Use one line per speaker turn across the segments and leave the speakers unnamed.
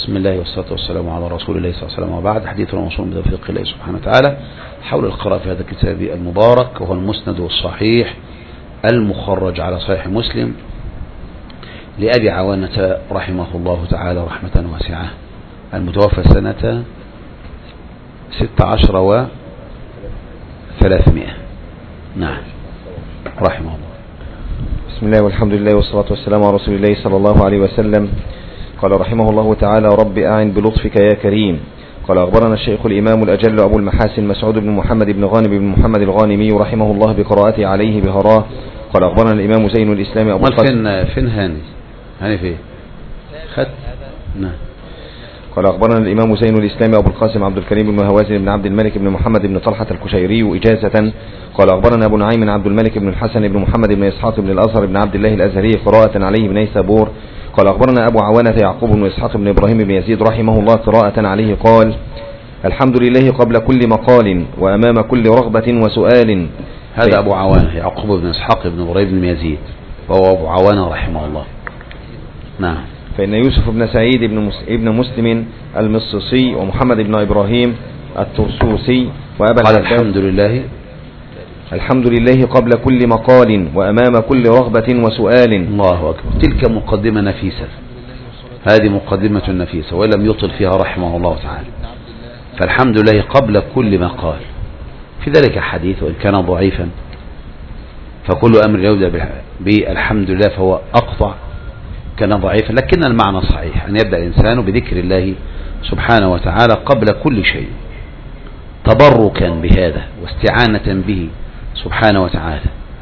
بسم الله والصلاة والسلام على رسول الله صلى الله عليه وسلم، وبعد. حديثنا موصول بتوفيق الله سبحانه وتعالى حول القراءة في هذا الكتاب المبارك، وهو المسند الصحيح المخرج على صحيح مسلم لأبي عوانة رحمه الله تعالى رحمة واسعة، المتوفى سنة 16 و300. نعم، رحمه الله.
بسم الله والحمد لله والصلاة والسلام على رسول الله صلى الله عليه وسلم. قال رحمه الله تعالى: رب أعن بلطفك يا كريم. قال أخبرنا الشيخ الإمام الأجل أبو المحاسن مسعود بن محمد بن غانم بن محمد الغانمي رحمه الله بقراءته عليه بهراه. قال أخبرنا الإمام زين الإسلام أبو القاسم.
فين هاني فين خد؟ نعم.
قال أخبرنا الإمام زين الإسلام أبو القاسم عبد الكريم بن هوازن بن عبد الملك بن محمد بن طلحة الكشيري إجازة. قال أخبرنا أبو نعيم عبد الملك بن الحسن بن محمد بن إسحاق بن الأزهر بن عبد الله الأزهري قراءة عليه بنيسابور. قال أخبرنا أبو عوانة يعقوب بن إسحاق بن إبراهيم بن يزيد رحمه الله قراءة عليه قال: الحمد لله قبل كل مقال وأمام كل رغبة وسؤال.
هذا أبو عوانة يعقوب بن إسحاق بن إبراهيم بن يزيد، وهو أبو عوانة رحمه الله. نعم.
فإن يوسف بن سعيد ابن مسلم المصيصي ومحمد بن إبراهيم الترسوسي وأبا الحمد لله قبل كل مقال وأمام كل رغبة وسؤال.
الله أكبر. تلك مقدمة نفيسة، هذه مقدمة نفيسة ولم يطل فيها رحمه الله تعالى. فالحمد لله قبل كل مقال، في ذلك حديث وإن كان ضعيفا، فكل أمر يبدأ بالحمد لله فهو أقطع، كان ضعيفا، لكن المعنى صحيح أن يبدأ الإنسان بذكر الله سبحانه وتعالى قبل كل شيء، تبركا بهذا واستعانة به سبحانه وتعالى،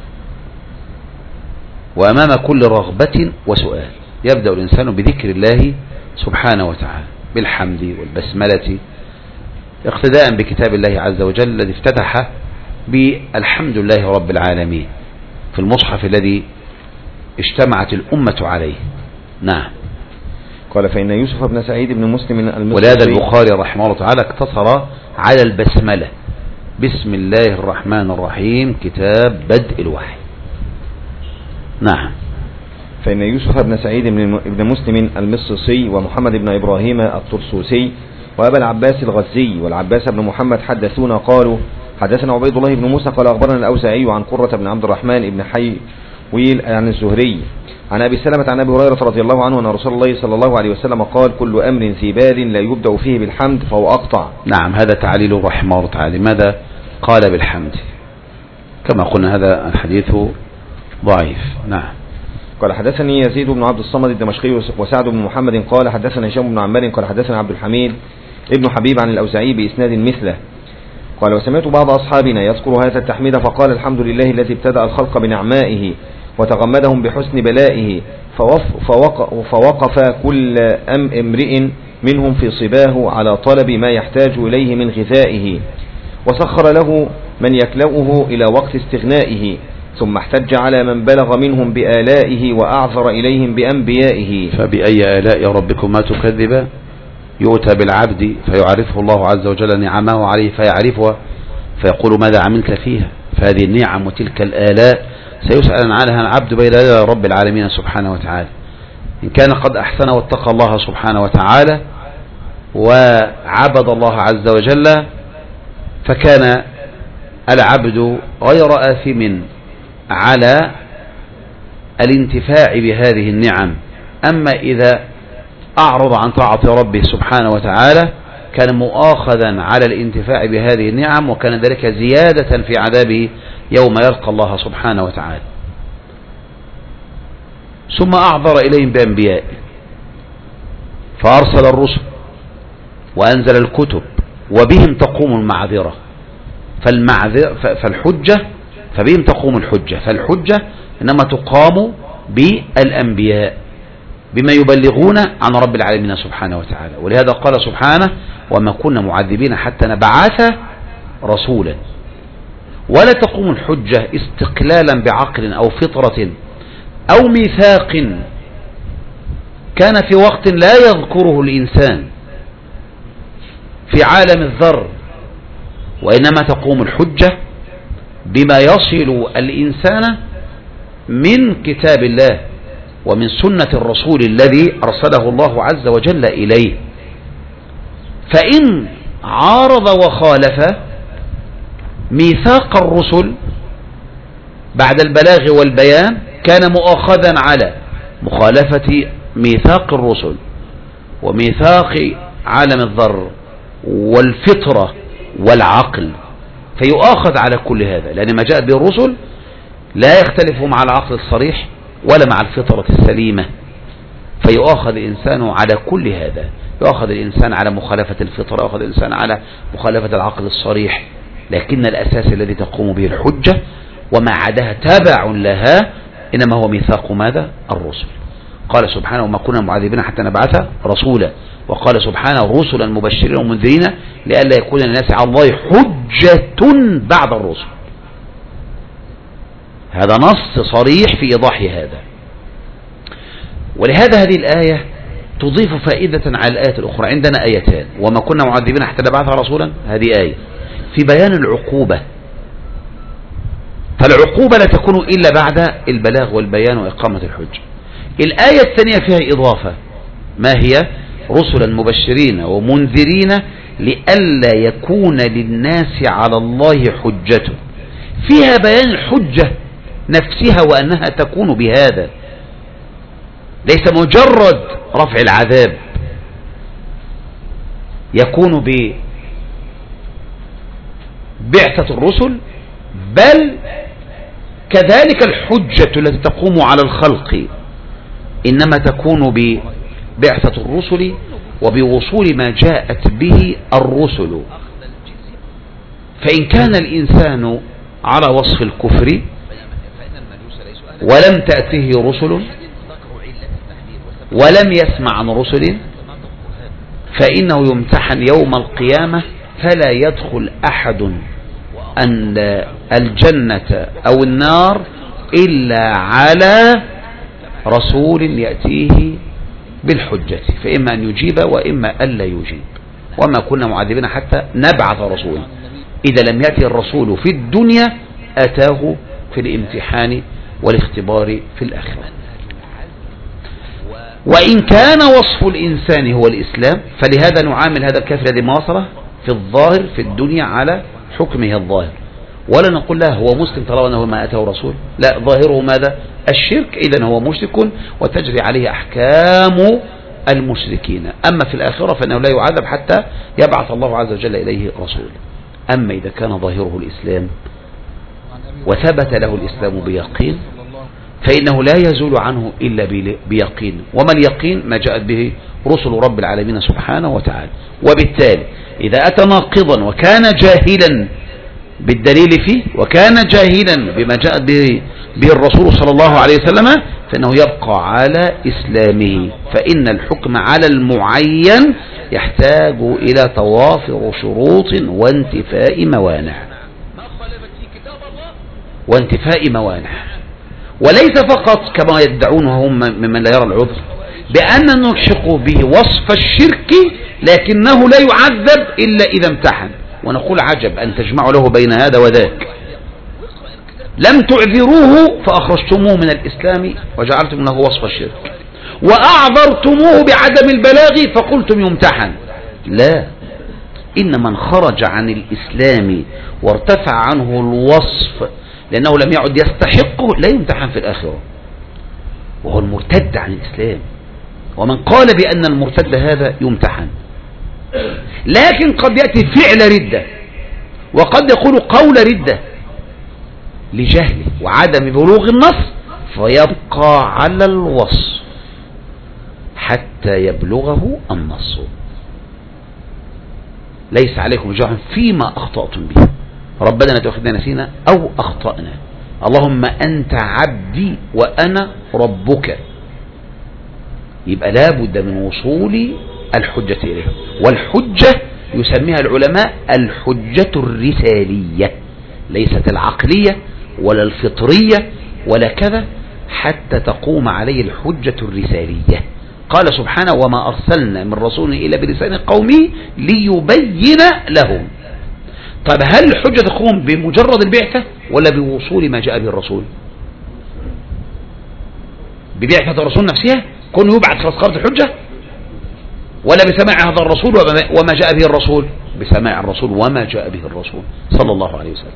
وأمام كل رغبة وسؤال. يبدأ الإنسان بذكر الله سبحانه وتعالى بالحمد والبسملة، اقتداء بكتاب الله عز وجل الذي افتتح بالحمد لله رب العالمين في المصحف الذي اجتمعت الأمة عليه. نعم.
قال: فإن يوسف بن سعيد بن مسلم
ولهذا البخاري رحمه الله تعالى اقتصر على البسملة، بسم الله الرحمن الرحيم، كتاب بدء الوحي. نعم.
فإن يوسف بن سعيد بن مسلم المصيصي ومحمد بن إبراهيم الترسوسي وأبا العباس الغزي والعباس بن محمد حدثونا قالوا: حدثنا عبيد الله بن موسى قال أخبرنا الأوزاعي عن قرة بن عبد الرحمن بن حيويل عن الزهري عن أبي سلمة عن أبي هريرة رضي الله عنه أن رسول الله صلى الله عليه وسلم قال: كل أمر ذي بال لا يبدأ فيه بالحمد فهو أقطع.
نعم، هذا تعليل رحمه الله تعالى. ماذا قال بالحمد؟ كما قلنا هذا الحديث ضعيف. نعم.
قال: حدثني يزيد بن عبد الصمد الدمشقي وسعد بن محمد قال حدثنا هشام بن عمار قال حدثنا عبد الحميد ابن حبيب عن الأوزاعي بإسناد مثله. قال: وسمعت بعض أصحابنا يذكر هذا التحميد فقال: الحمد لله الذي ابتدأ الخلق بنعمائه وتغمدهم بحسن بلائه، فوقف كل امرئ منهم في صباه على طلب ما يحتاج إليه من غذائه، وسخر له من يكلؤه إلى وقت استغنائه، ثم احتج على من بلغ منهم بآلائه وأعذر إليهم بأنبيائه.
فبأي آلاء ربكما تكذبان؟ يؤتى بالعبد فيعرفه الله عز وجل نعمه عليه فيعرفها فيقول: ماذا عملت فيها؟ فهذه النعم وتلك الآلاء سيسأل عنها العبد بين يدي رب العالمين سبحانه وتعالى. إن كان قد أحسن واتقى الله سبحانه وتعالى وعبد الله عز وجل فكان العبد غير آثم على الانتفاع بهذه النعم. أما إذا أعرض عن طاعة ربه سبحانه وتعالى كان مؤاخذا على الانتفاع بهذه النعم، وكان ذلك زيادة في عذابه يوم يلقى الله سبحانه وتعالى. ثم أعذر إليهم بأنبياء فأرسل الرسل وأنزل الكتب وبهم تقوم المعذرة. فالحجة فبهم تقوم الحجة، فالحجة إنما تقام بالأنبياء بما يبلغون عن رب العالمين سبحانه وتعالى. ولهذا قال سبحانه: وما كنا معذبين حتى نبعث رسولا. ولا تقوم الحجة استقلالا بعقل أو فطرة أو ميثاق كان في وقت لا يذكره الإنسان في عالم الذر، وإنما تقوم الحجة بما يصل الإنسان من كتاب الله ومن سنة الرسول الذي أرسله الله عز وجل إليه. فإن عارض وخالف ميثاق الرسل بعد البلاغ والبيان كان مؤاخذا على مخالفة ميثاق الرسل وميثاق عالم الذر والفطرة والعقل، فيؤاخذ على كل هذا، لأن ما جاءت به الرسل لا يختلف مع العقل الصريح ولا مع الفطرة السليمة، فيؤاخذ الإنسان على كل هذا، يؤاخذ الإنسان على مخالفة الفطرة، يؤاخذ الإنسان على مخالفة العقل الصريح، لكن الأساس الذي تقوم به الحجة وما عداها تابع لها إنما هو ميثاق ماذا؟ الرسل. قال سبحانه وما كنا معذبين حتى نبعث رسولا، وقال سبحانه رسلا مبشرين ومنذرين لئلا يكون للناس على الله حجة بعد الرسل. هذا نص صريح في إيضاح هذا، ولهذا هذه الآية تضيف فائدة على الآية الأخرى. عندنا آيتان، وما كنا معذبين حتى نبعث رسولا، هذه آية في بيان العقوبة، فالعقوبة لا تكون إلا بعد البلاغ والبيان وإقامة الحجة. الآية الثانية فيها إضافة، ما هي؟ رسلا مبشرين ومنذرين لئلا يكون للناس على الله حجة، فيها بيان الحجة نفسها وأنها تكون بهذا، ليس مجرد رفع العذاب، يكون ببعثة الرسل، بل كذلك الحجة التي تقوم على الخلق إنما تكون ببعثة الرسل وبوصول ما جاءت به الرسل. فإن كان الإنسان على وصف الكفر ولم تأته رسل ولم يسمع عن رسل فإنه يمتحن يوم القيامة، فلا يدخل أحد الجنة أو النار إلا على رسول يأتيه بالحجة، فإما أن يجيب وإما ألا يجيب. وما كنا معذبين حتى نبعث رسولا، إذا لم يأتي الرسول في الدنيا أتاه في الامتحان والاختبار في الآخرة. وإن كان وصف الإنسان هو الإسلام فلهذا نعامل هذا الكافر الذي ما وصله في الظاهر في الدنيا على حكمه الظاهر، ولا نقول له هو مسلم طالما أنه ما أتاه رسول، لا، ظاهره ماذا؟ الشرك، إذن هو مشرك وتجري عليه أحكام المشركين. أما في الآخرة فإنه لا يعذب حتى يبعث الله عز وجل إليه رسول. أما إذا كان ظاهره الإسلام وثبت له الإسلام بيقين فإنه لا يزول عنه إلا بيقين، وما اليقين؟ ما جاءت به رسل رب العالمين سبحانه وتعالى. وبالتالي إذا أتى ناقضا وكان جاهلا بالدليل فيه وكان جاهلا بما جاء به الرسول صلى الله عليه وسلم فإنه يبقى على إسلامه، فإن الحكم على المعين يحتاج إلى توافر شروط وانتفاء موانع، وليس فقط كما يدعون هم ممن لا يرى العذر بأن نلحق به وصف الشرك لكنه لا يعذب إلا إذا امتحن، ونقول عجب أن تجمعوا له بين هذا وذاك. لم تعذروه فأخرجتموه من الإسلام وجعلتم له وصف الشرك، وأعذرتموه بعدم البلاغ فقلتم يمتحن. لا، إن من خرج عن الإسلام وارتفع عنه الوصف لأنه لم يعد يستحقه لا يمتحن في الآخرة، وهو المرتد عن الإسلام. ومن قال بأن المرتد هذا يمتحن، لكن قد يأتي فعل ردة وقد يقول قول ردة لجهله وعدم بلوغ النص فيبقى على الوصف حتى يبلغه النص. ليس عليكم جرح فيما أخطأتم به، ربنا لا تؤاخذنا نسينا أو أخطأنا، اللهم أنت عبدي وأنا ربك. يبقى لابد من وصول الحجة إليه، والحجة يسميها العلماء الحجة الرسالية، ليست العقلية ولا الفطرية ولا كذا، حتى تقوم عليه الحجة الرسالية. قال سبحانه وما أرسلنا من رسول إلا بلسان قومه ليبين لهم. طيب هل الحجة تقوم بمجرد البعثة ولا بوصول ما جاء به الرسول؟ ببعثة الرسول نفسها كون يبعث خلاص قامت الحجة؟ ولا بسماع هذا الرسول وما جاء به الرسول؟ بسماع الرسول وما جاء به الرسول صلى الله عليه وسلم.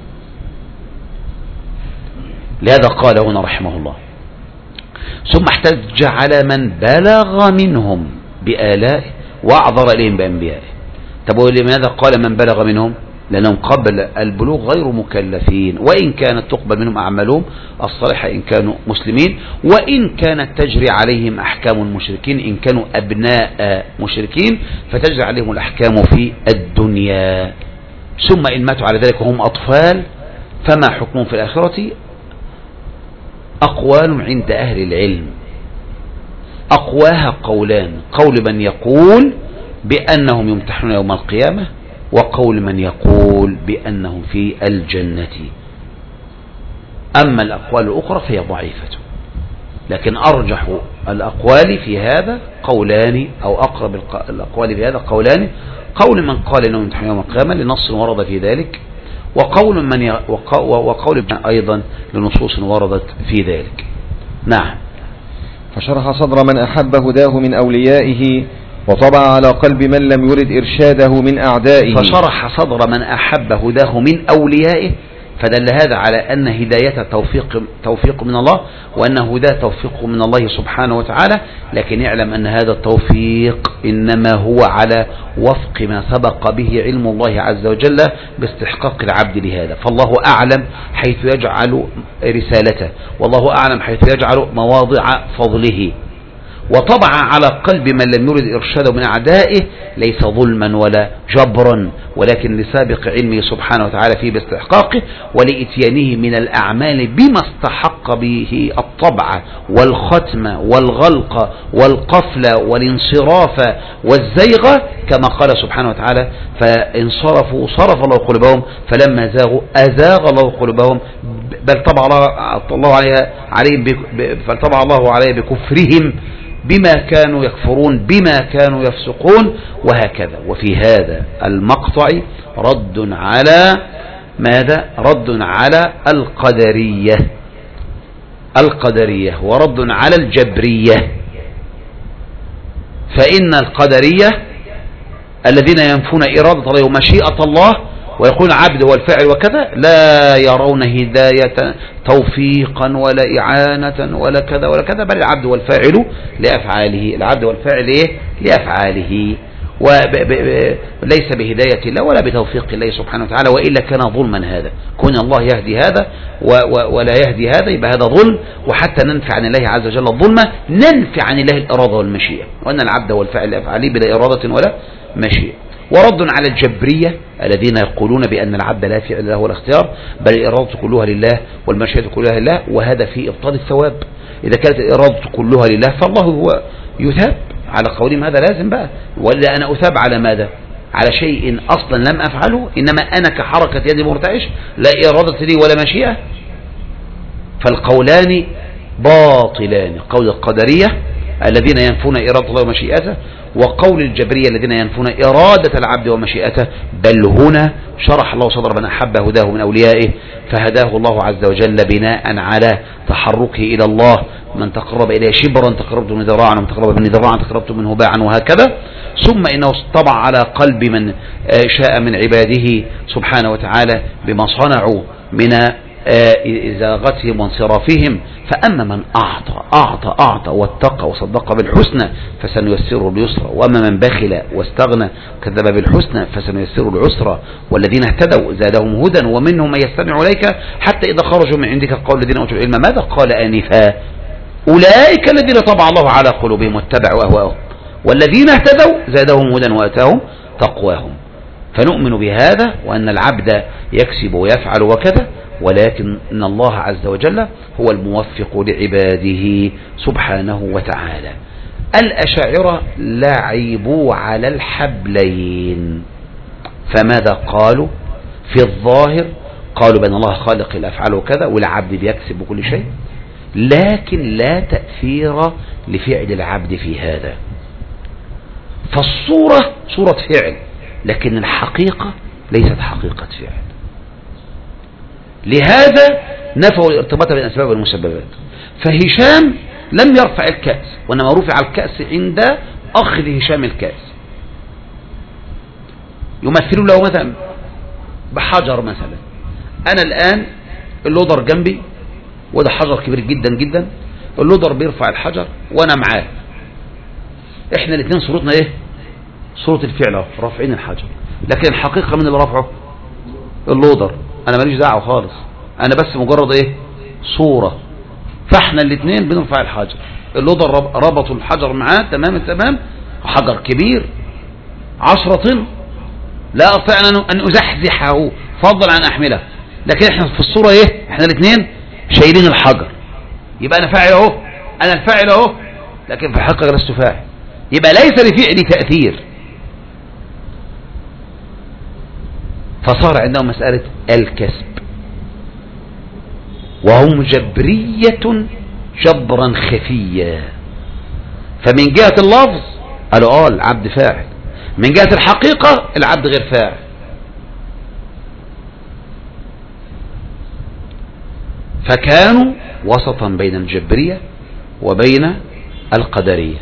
لهذا قال هنا رحمه الله: ثم احتج على من بلغ منهم بآلائه وأعذر إليهم بأنبيائه. طب ولماذا قال من بلغ منهم؟ لأنهم قبل البلوغ غير مكلفين، وإن كانت تقبل منهم أعمالهم الصالحة إن كانوا مسلمين، وإن كانت تجري عليهم أحكام المشركين إن كانوا أبناء مشركين، فتجري عليهم الأحكام في الدنيا. ثم إن ماتوا على ذلك وهم أطفال فما حكمهم في الآخرة؟ أقوال عند أهل العلم، أقواها قولان: قول من يقول بأنهم يمتحنون يوم القيامة، وقول من يقول بأنهم في الجنة. أما الأقوال الأخرى فهي ضعيفة، لكن أرجح الأقوال في هذا قولان، أو أقرب الأقوال في هذا قولان: قول من قال أنهم يمتحنون يوم القيامة لنص ورد في ذلك، وقول أيضا لنصوص وردت في ذلك. نعم.
فشرح صدر من أحب هداه من أوليائه، وطبع على قلب من لم يرد إرشاده من أعدائه.
فشرح صدر من أحب هداه من أوليائه، فدل هذا على أن هدايته توفيق من الله، وأن هداه توفيق من الله سبحانه وتعالى، لكن يعلم أن هذا التوفيق إنما هو على وفق ما سبق به علم الله عز وجل باستحقاق العبد لهذا. فالله أعلم حيث يجعل رسالته، والله أعلم حيث يجعل مواضع فضله. وطبع على قلب من لم يرد إرشاده من أعدائه ليس ظلما ولا جبرا، ولكن لسابق علمه سبحانه وتعالى فيه باستحقاقه، ولإتيانه من الأعمال بما استحق به الطبع والختم والغلق والقفل والانصراف والزيغ، كما قال سبحانه وتعالى: فانصرفوا صرف الله قلوبهم فلما زاغوا أزاغ الله قلوبهم بل طبع الله عليه بكفرهم بما كانوا يكفرون بما كانوا يفسقون، وهكذا. وفي هذا المقطع رد على ماذا؟ رد على القدرية ورد على الجبرية. فإن القدرية الذين ينفون إرادة الله ومشيئة الله ويقول عبد هو الفاعل وكذا، لا يرون هداية توفيقا ولا إعانة ولا كذا ولا كذا، بل العبد والفاعل لأفعاله، العبد والفاعل لأفعاله، وليس بهداية الله ولا بتوفيق الله سبحانه وتعالى، وإلا كان ظلما هذا. كون الله يهدي هذا ولا يهدي هذا يبقى هذا ظلم، وحتى ننفي عن الله عز وجل الظلم ننفي عن الله الإرادة والمشيئة، وأن العبد والفاعل لأفعاله بلا إرادة ولا مشيئة. ورد على الجبرية الذين يقولون بأن العبد لا فعل له ولا اختيار، بل الإرادة كلها لله والمشيئة كلها لله، وهذا في إبطال الثواب. إذا كانت الإرادة كلها لله فالله هو يثاب على قولهم، هذا لازم بقى، ولا أنا أثاب على ماذا؟ على شيء أصلا لم أفعله، إنما أنا كحركة يدي مرتعش لا إرادة لي ولا مشيئة. فالقولان باطلان: قول القدرية الذين ينفون إرادة الله ومشيئته، وقول الجبرية الذين ينفون إرادة العبد ومشيئته. بل هنا شرح الله صدر من أحب هداه من أوليائه، فهداه الله عز وجل بناء على تحركه إلى الله: من تقرب إليه شبرا تقربت منه ذراعا، ومن تقرب مني ذراعا تقربت منه باعا، وهكذا. ثم إنه طبع على قلب من شاء من عباده سبحانه وتعالى بما صنعوا من إزاغتهم وانصرافهم. فأما من أعطى واتقى وصدق بالحسنى فسنيسره اليسرى، وأما من بخل واستغنى كذب بالحسنى فسنيسره العسرى. والذين اهتدوا زادهم هدى ومنهم من يستمع إليك حتى إذا خرجوا من عندك قال الذين أوتوا العلم ماذا قال آنفا أولئك الذين طبع الله على قلوبهم واتبعوا أهواءهم، والذين اهتدوا زادهم هدى وآتاهم تقواهم. فنؤمن بهذا، وأن العبد يكسب ويفعل وكذا، ولكن إن الله عز وجل هو الموفق لعباده سبحانه وتعالى. الأشاعرة لعبوا على الحبلين، فماذا قالوا؟ في الظاهر قالوا بأن الله خالق الأفعال وكذا، والعبد بيكسب كل شيء، لكن لا تأثير لفعل العبد في هذا. فالصورة صورة فعل، لكن الحقيقة ليست حقيقة فعل. لهذا نفوا الارتباط بين الأسباب والمسببات. فهشام لم يرفع الكأس، وإنما رفع الكأس عند أخذ هشام الكأس، يمثلون له مثلا بحجر مثلا. أنا الآن اللودر جنبي وده حجر كبير جدا جدا، اللودر بيرفع الحجر وأنا معاه، إحنا الاثنين صورتنا إيه؟ صورة الفعل، رافعين الحجر، لكن الحقيقة من اللي رفعه؟ اللودر. أنا ماليش دعوة خالص، أنا بس مجرد إيه؟ صورة. فإحنا الاثنين بنرفع الحجر، اللودر ربطوا الحجر معاه تمام التمام، حجر كبير 10 طن، لا أستطيع أن أزحزحه فضلا عن أحمله، لكن إحنا في الصورة إيه؟ إحنا الاثنين شايلين الحجر، يبقى أنا فاعل أهو، أنا الفاعل أهو، لكن في الحقيقة لست فاعل، يبقى ليس لفعلي تأثير. فصار عندهم مسألة الكسب، وهم جبرية جبرا خفيا. فمن جهة اللفظ قالوا العبد فاعل، من جهة الحقيقة العبد غير فاعل. فكانوا وسطا بين الجبرية وبين القدرية.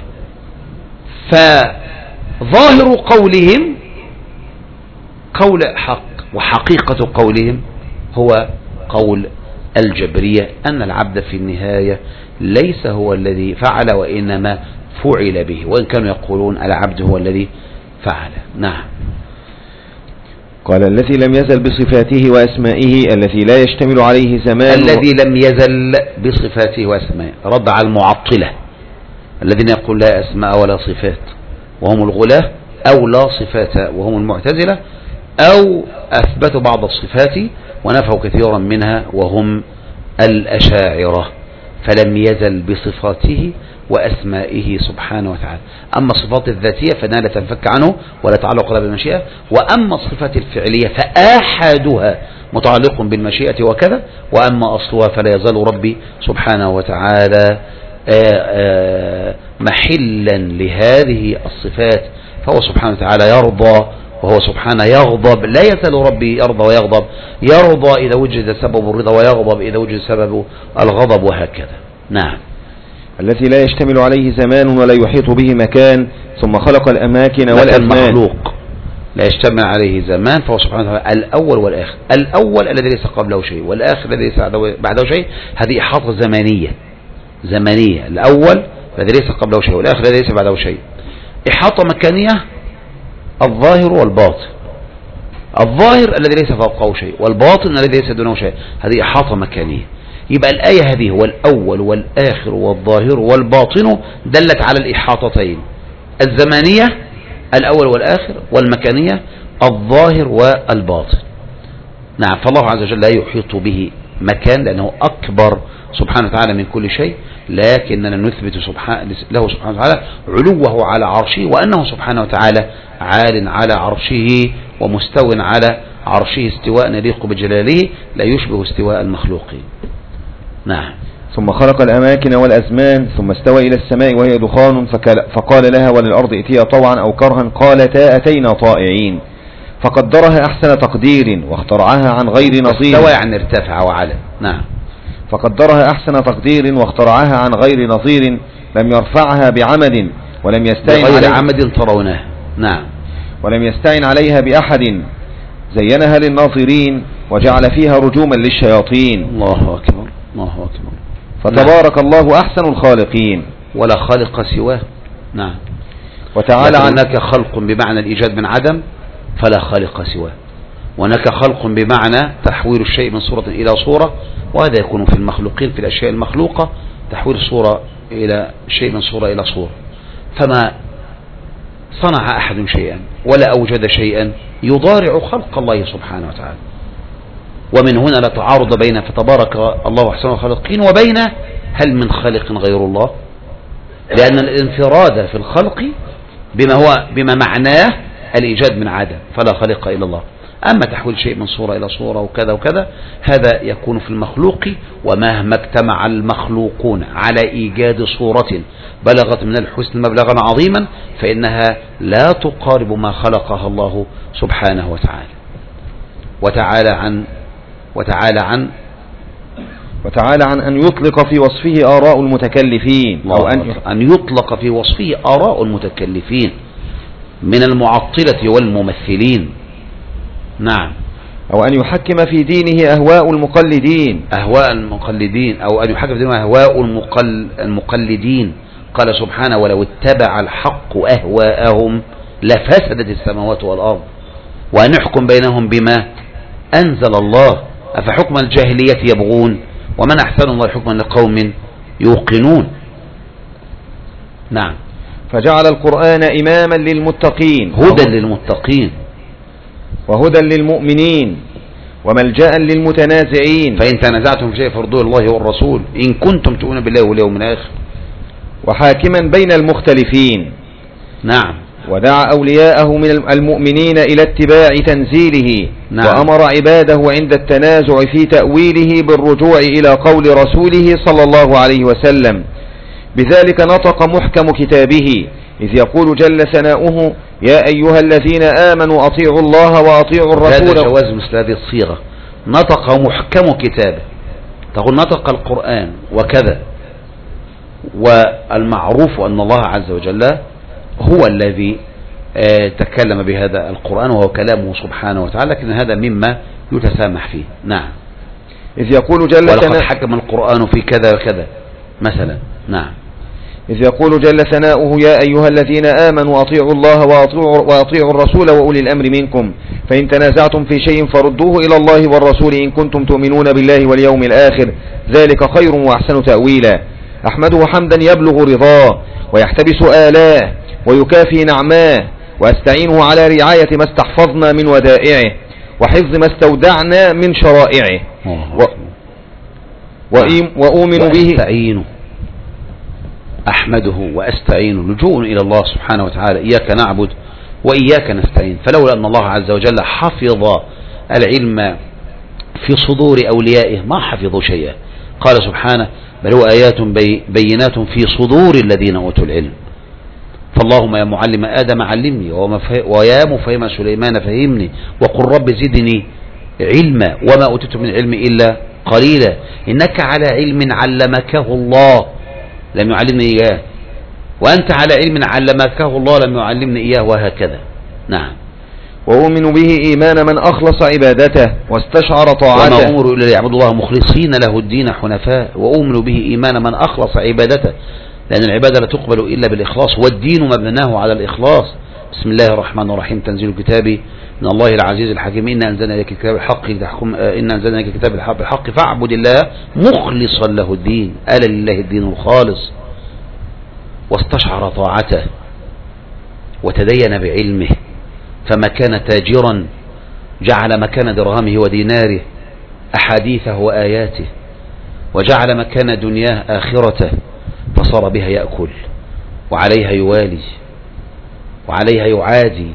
فظاهر قولهم قول حق، وحقيقة قولهم هو قول الجبرية، أن العبد في النهاية ليس هو الذي فعل وإنما فعل به، وإن كانوا يقولون العبد هو الذي فعل. نعم.
قال الذي لم يزل بصفاته وأسمائه التي لا يشتمل عليه زمان،
الذي لم يزل بصفاته وأسمائه، رد على المعطلة الذين يقول لا أسماء ولا صفات وهم الغلاة، أو لا صفات وهم المعتزلة، أو أثبتوا بعض الصفات ونفوا كثيرا منها وهم الأشاعرة. فلم يزل بصفاته وأسمائه سبحانه وتعالى. أما الصفات الذاتية فإنها لا تنفك عنه ولا تعلق لها بالمشيئة، وأما الصفات الفعلية فآحادها متعلق بالمشيئة وكذا، وأما أصلها فلا يزال ربي سبحانه وتعالى محلا لهذه الصفات، فهو سبحانه وتعالى يرضى وهو سبحانه يغضب. لا يزال ربي يرضى ويغضب، يرضى إذا وجد سبب الرضا ويغضب إذا وجد سبب الغضب، وهكذا. نعم.
التي لا يشتمل عليه زمان ولا يحيط به مكان، ثم خلق الأماكن والأزمان.
مخلوق لا يشتمل عليه زمان، فهو سبحانه وتعالى الأول والآخر. الأول الذي ليس قبله شيء، والآخر الذي ليس بعده شيء. هذه إحاطة زمانية. الأول الذي ليس قبله شيء، والآخر الذي ليس بعده شيء. إحاطة مكانية، الظاهر والباطن. الظاهر الذي ليس فوقه شيء، والباطن الذي ليس دونه شيء. هذه إحاطة مكانية. يبقى الآية هذه هو الأول والآخر والظاهر والباطن دلت على الإحاطتين، الزمانية الأول والآخر، والمكانية الظاهر والباطن. نعم. فالله عز وجل لا يحيط به مكان لأنه أكبر سبحانه وتعالى من كل شيء، لكننا نثبت له سبحانه وتعالى علوه على عرشه، وأنه سبحانه وتعالى عال على عرشه ومستو على عرشه استواء يليق بجلاله لا يشبه استواء المخلوقين. نعم.
ثم خلق الأماكن والأزمان، ثم استوى إلى السماء وهي دخان فقال لها وللأرض ائتيا طوعا أو كرها قالتا أتينا طائعين، فقدرها أحسن تقدير واخترعها عن غير نظير.
استوى يعني ارتفع وعلى. نعم.
فقدرها أحسن تقدير واخترعها عن غير نظير، لم يرفعها بعمد ولم يستعن
بغير عمد ترونه. نعم.
ولم يستعن عليها بأحد، زينها للناظرين وجعل فيها رجوما للشياطين.
الله أكبر، الله أكبر.
فتبارك الله أحسن الخالقين
ولا خالق سواه. نعم.
وتعالى
هناك خلق بمعنى الإيجاد من عدم فلا خالق سواه، وهناك خلق بمعنى تحويل الشيء من صورة إلى صورة، وهذا يكون في المخلوقين في الأشياء المخلوقة تحويل صورة إلى شيء من صورة إلى صورة. فما صنع أحد شيئا ولا أوجد شيئا يضارع خلق الله سبحانه وتعالى. ومن هنا لا تعارض بين فتبارك الله أحسن الخالقين وبين هل من خالق غير الله، لأن الانفراد في الخلق بما معناه الإيجاد من عدم فلا خالق إلا الله. أما تحويل شيء من صورة إلى صورة وكذا وكذا هذا يكون في المخلوق، ومهما اجتمع المخلوقون على إيجاد صورة بلغت من الحسن مبلغا عظيما فإنها لا تقارب ما خلقها الله سبحانه وتعالى. وتعالى عن أن يطلق في وصفه آراء المتكلفين، أو أن يطلق في وصفه آراء المتكلفين من المعطلة والممثلين. نعم.
أو أن يحكم في دينه أهواء المقلدين،
أو أن يحكم في دينه أهواء المقلدين. قال سبحانه: ولو اتبع الحق أهواءهم لفسدت السماوات والأرض وأن يحكم بينهم بما أنزل الله أفحكم الجاهلية يبغون ومن أحسن الله حكما لقوم يوقنون. نعم.
فجعل القرآن إماما للمتقين،
هدى للمتقين
وهدى للمؤمنين، وملجأ للمتنازعين.
فإن تنازعتم في شيء فارضوه الله والرسول إن كنتم تؤمنون بالله واليوم الآخر.
وحاكما بين المختلفين.
نعم.
ودعا أولياءه من المؤمنين إلى اتباع تنزيله.
نعم.
وأمر عباده عند التنازع في تأويله بالرجوع إلى قول رسوله صلى الله عليه وسلم. بذلك نطق محكم كتابه، إذ يقول جل ثناؤه: يا أيها الذين آمنوا أطيعوا الله وأطيعوا الرسول.
هذا جواز مثل هذه الصيغة، نطق محكم كتابه، تقول نطق القرآن وكذا. والمعروف أن الله عز وجل هو الذي تكلم بهذا القرآن وهو كلامه سبحانه وتعالى، لكن هذا مما يتسامح فيه. نعم.
إذ يقول جل
ولقد حكم القرآن في كذا وكذا مثلا. نعم.
إذ يقول جل ثناؤه: يا أيها الذين آمنوا أطيعوا الله وأطيعوا الرسول وأولي الأمر منكم، فإن تنازعتم في شيء فردوه إلى الله والرسول إن كنتم تؤمنون بالله واليوم الآخر، ذلك خير وأحسن تأويلا. أحمده حمدا يبلغ رضاه ويحتبس آلاه ويكافي نعماه، وأستعينه على رعاية ما استحفظنا من ودائعه وحفظ ما استودعنا من شرائعه، وأؤمن به.
أحمده وأستعين، لجوء إلى الله سبحانه وتعالى، إياك نعبد وإياك نستعين. فلولا أن الله عز وجل حفظ العلم في صدور أوليائه ما حفظوا شيئا. قال سبحانه: بل هو آيات بينات في صدور الذين أوتوا العلم. فاللهم يا معلم آدم علمني ويا مفهم سليمان فهمني وقل رب زدني علما وما أوتيت من علم إلا قليلا إنك على علم علمكه الله لم يعلمني إياه وأنت على علم علمكه الله لم يعلمني إياه، وهكذا. نعم.
وأؤمن به إيمان من أخلص عبادته واستشعر طاعته.
وما أمروا إلا ليعبدوا الله مخلصين له الدين حنفاء. وأؤمن به إيمان من أخلص عبادته، لأن العبادة لا تقبل إلا بالإخلاص، والدين مبناه على الإخلاص. بسم الله الرحمن الرحيم. تنزيل الكتاب من الله العزيز الحكيم. إنا أنزلنا إليك الكتاب الحق إنا أنزلنا إليك الكتاب بالحق فاعبد الله مخلصا له الدين، ألا لله الدين الخالص. واستشعر طاعته وتدين بعلمه، فما كان تاجرا جعل مكان درهمه وديناره أحاديثه وآياته، وجعل مكان دنياه آخرته، فصار بها يأكل وعليها يوالي وعليها يعادي،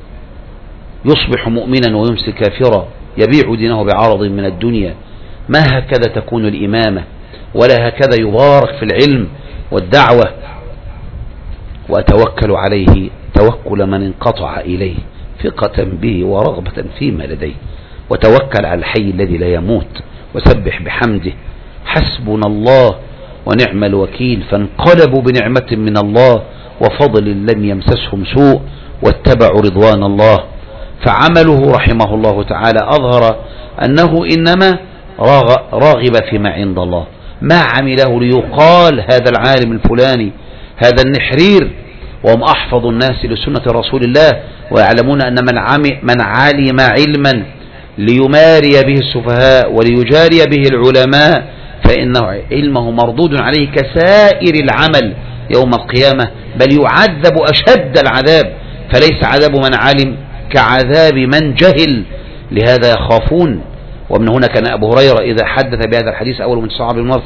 يصبح مؤمنا ويمسي كافرا، يبيع دينه بعرض من الدنيا. ما هكذا تكون الإمامة، ولا هكذا يبارك في العلم والدعوة. وأتوكل عليه توكل من انقطع إليه ثقة به ورغبة فيما لديه، وتوكل على الحي الذي لا يموت، وسبح بحمده حسبنا الله ونعم الوكيل. فانقلبوا بنعمة من الله وفضل لم يمسسهم سوء واتبعوا رضوان الله. فعمله رحمه الله تعالى أظهر أنه إنما راغب فيما عند الله، ما عمله ليقال هذا العالم الفلاني هذا النحرير، وهم أحفظ الناس لسنة رسول الله، ويعلمون أن من علم علما ليماري به السفهاء وليجاري به العلماء فإنه علمه مردود عليه كسائر العمل يوم القيامة، بل يعذب أشد العذاب، فليس عذاب من علم كعذاب من جهل، لهذا يخافون. ومن هنا كان أبو هريرة إذا حدث بهذا الحديث أول من صعب النار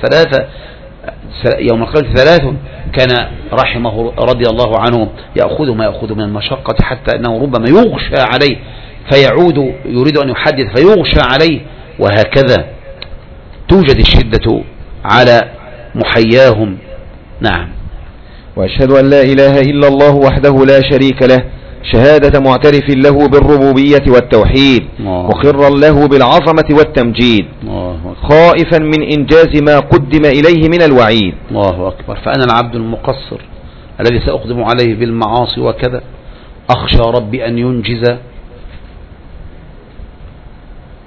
يوم القيامة 3 كان رحمه رضي الله عنه يأخذ ما يأخذ من المشقة، حتى أنه ربما يغشى عليه فيعود يريد أن يحدث فيغشى عليه، وهكذا توجد الشدة على محياهم. نعم.
وأشهد أن لا إله إلا الله وحده لا شريك له شهادة معترف له بالربوبية والتوحيد، مقرا له بالعظمة والتمجيد، خائفا من إنجاز ما قدم إليه من الوعيد.
الله أكبر. فأنا العبد المقصر الذي سأقدم عليه بالمعاصي وكذا، أخشى ربي أن ينجز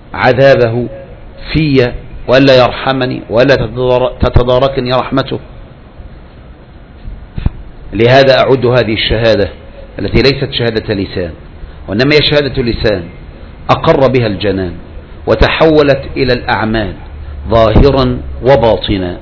عذابه في ولا يرحمني ولا تتداركني رحمته. لهذا أعد هذه الشهادة التي ليست شهادة لسان وإنما هي شهادة لسان أقر بها الجنان وتحولت إلى الأعمال ظاهرا وباطنا.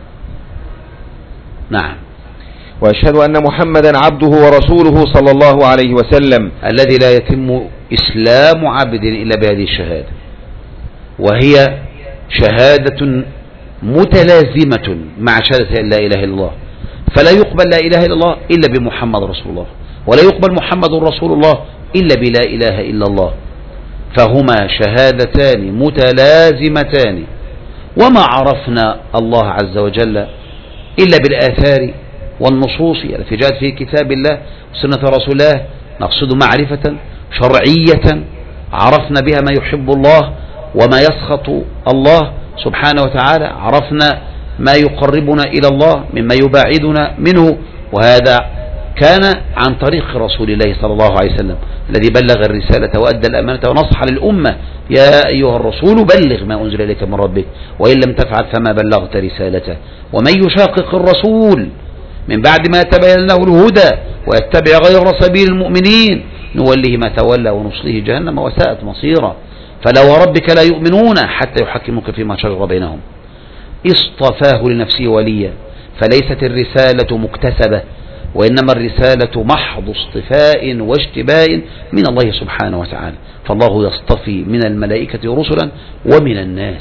نعم.
وأشهد أن محمدا عبده ورسوله صلى الله عليه وسلم
الذي لا يتم إسلام عبد إلا بهذه الشهادة، وهي شهادة متلازمة مع شهادة لا إله إلا الله، فلا يقبل لا إله إلا الله إلا بمحمد رسول الله، ولا يقبل محمد رسول الله إلا بلا إله إلا الله، فهما شهادتان متلازمتان. وما عرفنا الله عز وجل إلا بالآثار والنصوص التي جاءت في كتاب الله وسنة رسول الله، نقصد معرفة شرعية عرفنا بها ما يحب الله وما يسخط الله سبحانه وتعالى، عرفنا ما يقربنا إلى الله مما يباعدنا منه، وهذا كان عن طريق رسول الله صلى الله عليه وسلم الذي بلغ الرسالة وأدى الأمانة ونصح للأمة: يا أيها الرسول بلغ ما أنزل إليك من ربك وإن لم تفعل فما بلغت رسالته ومن يشاقق الرسول من بعد ما تبين له الهدى ويتبع غير سبيل المؤمنين نوله ما تولى ونصله جهنم وساءت مصيرا. فلا وربك لا يؤمنون حتى يحكموك فيما شجر بينهم. اصطفاه لنفسه وليا، فليست الرسالة مكتسبة، وإنما الرسالة محض اصطفاء واشتباء من الله سبحانه وتعالى. فالله يصطفي من الملائكة رسلا ومن الناس.